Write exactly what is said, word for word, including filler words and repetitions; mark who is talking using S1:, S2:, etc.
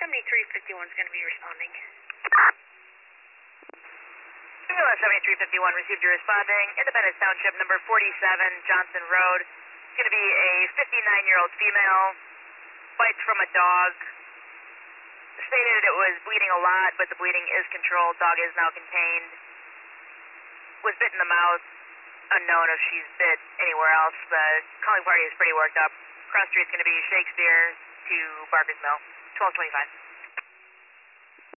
S1: seventy-three fifty-one is going to be responding.
S2: Ambulance seventy-three fifty-one received your responding. Independence Township number forty-seven, Johnson Road. It's going to be a fifty-nine-year-old female. Bites from a dog. Stated it was bleeding a lot, but the bleeding is controlled. Dog is now contained. Was bit in the mouth. Unknown if she's bit anywhere else. The calling party is pretty worked up. Cross street's going to be Shakespeare to Barker's Mill. twelve twenty-five.